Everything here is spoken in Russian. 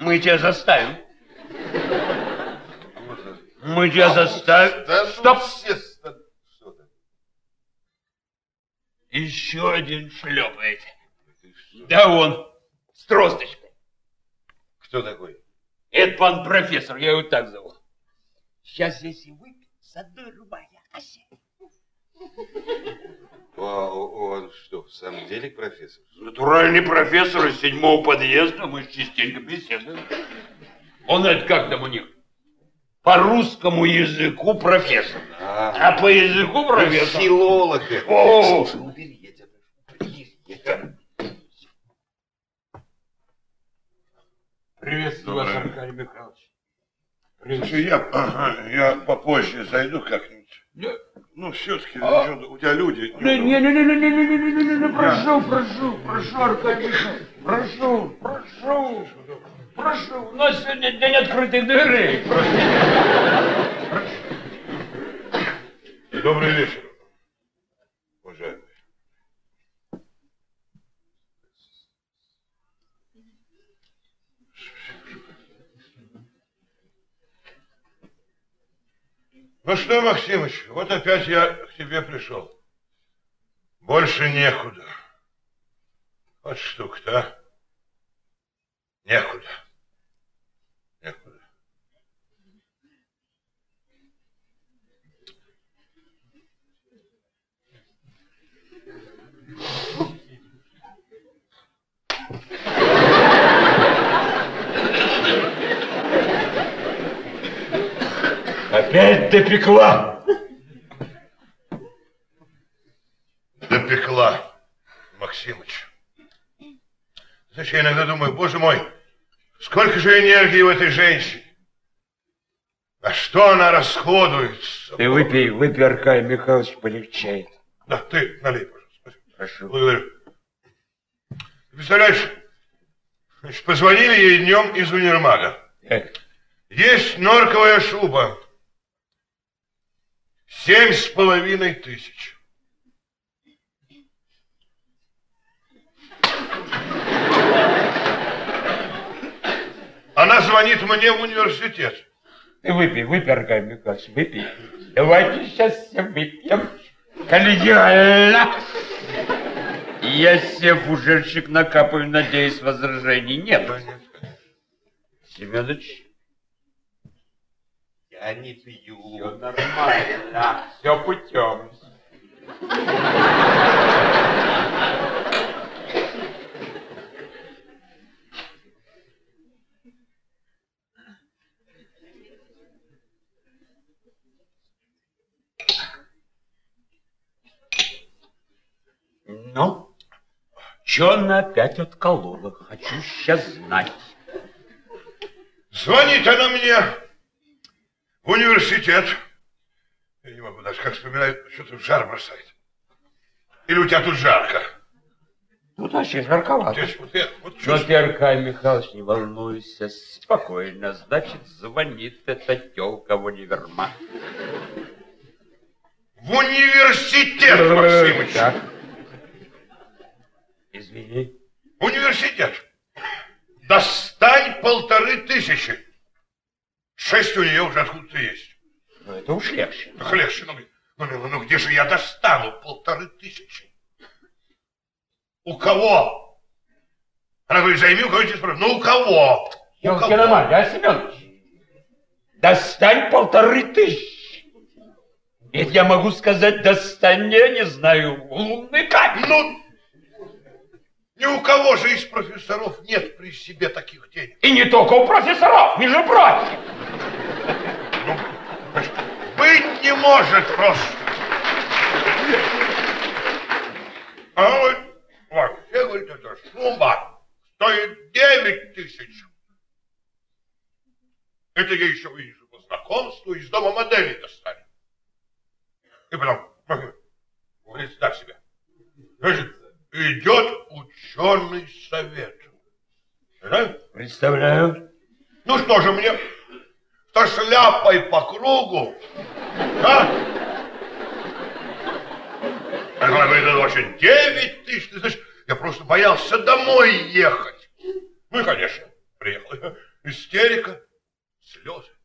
Мы тебя заставим. Мы тебя заставим. Да, стоп. Что это? Еще один шлепает. Да он, с тросточкой. Кто такой? Это пан профессор, я его так зову. Сейчас если выпьет, с одной рубахи осенит. Он что, в самом деле профессор? Натуральный профессор из 7-го подъезда, мы частенько беседуем. Он это как там у них? По русскому языку профессор. А по языку профессор. Филолог. О! Слушай, убери, я тебя прошу. Убери, я тебя... Приветствую вас, Аркадий Михайлович. Слушай, я попозже зайду как-нибудь. Да. Ну, все-таки у тебя люди. Не, прошу, Аркадий Михайлович. Прошу. У нас сегодня день открытых дверей. Добрый вечер, уважаемый. Ну что, Максимыч, вот опять я к тебе пришел. Больше некуда. Вот штука-то, а? Некуда. Опять допекла. Допекла, Максимыч. Знаешь, я иногда думаю, боже мой, сколько же энергии в этой женщине. А что она расходует? Ты выпей, Аркадий Михайлович, полегчает. Да, ты налей, пожалуйста. Прошу. Благодарю. Ты представляешь, значит, позвонили ей днем из универмага. Есть норковая шуба. 7500. Она звонит мне в университет. Ты выпей, Аркадий Михайлович, выпей. Давайте сейчас все выпьем. Коллегиально. Я себе фужерчик накапаю, надеюсь, возражений нет. Семенович. Я не пью. Все нормально, все путем. Ну, что она опять отколола? Хочу сейчас знать. Звонит она мне в университет. Я не могу даже, как вспоминать, что-то в жар бросает. Или у тебя тут жарко? Тут вообще жарковато. Вот Но ты, Аркадий Михайлович, не волнуйся, спокойно. Значит, звонит эта тёлка в универмаг. В университет, Максимыч! Так. Извини. Университет. Достань 1500. 6 у нее уже откуда-то есть. Ну, это уж легче. Так легче. Ну, где же я достану 1500? У кого? Она говорит, займи у кого-нибудь спросит. Ну, у кого? Ёлки на мать, а, Семёныч? Достань 1500. Это я могу сказать, достань, я не знаю, лунный камень. Ну, ни у кого же из профессоров нет при себе таких денег. И не только у профессоров, между прочим. Ну, быть не может просто. А вот, вообще, говорит, эта шуба стоит 9000. Это я еще, видишь, по знакомству из дома моделей достали. И потом, представь себе, значит, идет ученый совет. Да? Представляю. Ну что же мне, со шляпой по кругу, да? Она говорит, это вообще 9000, ты знаешь, я просто боялся домой ехать. Ну и, конечно, приехал. истерика, слезы.